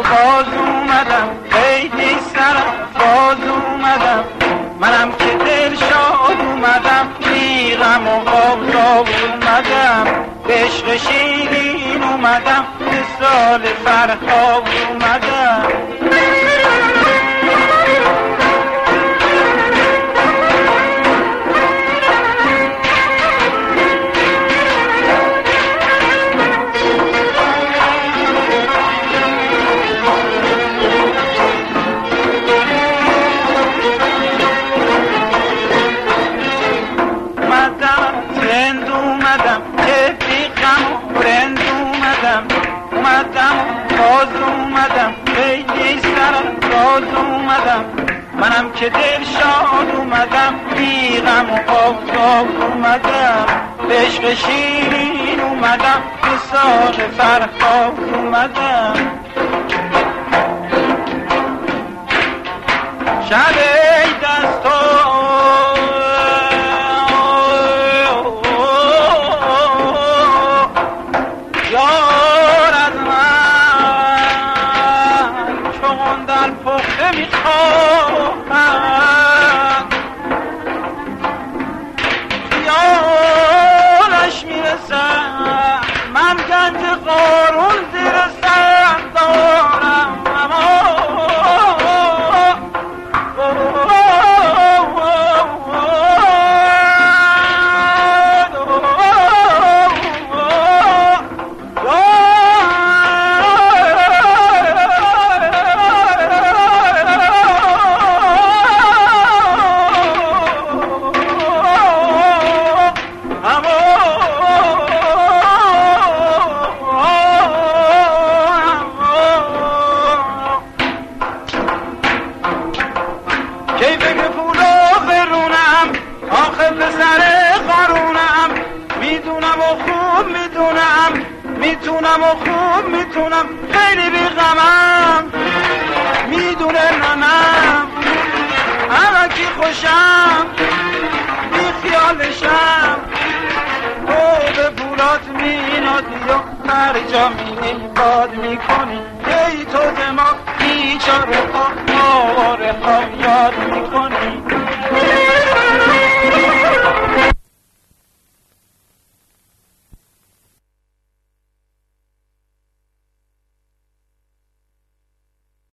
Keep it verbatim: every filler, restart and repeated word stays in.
باز اومدم خیلی سرم باز اومدم منم که دل شاد اومدم بی غم و آفتاب اومدم به عشق شیرین اومدم به سال فرخاب اومدم اومدم باز اومدم خیلی سرم باز اومدم منم که دل شاد اومدم بی غم و آفتاب اومدم به عشق شیرین اومدم به سال فرخاب اومدم شب دستا یارش میرسم من گنج قارون زیر سر دارم میتونم و خوب میتونم خیلی بی غمم میدونه ننم همه کی خوشم بی خیالشم تو به پولات مینادی و هر جا میری باد میکنی ای تو دماغ بیچاره ها آواره ها یاد میکنی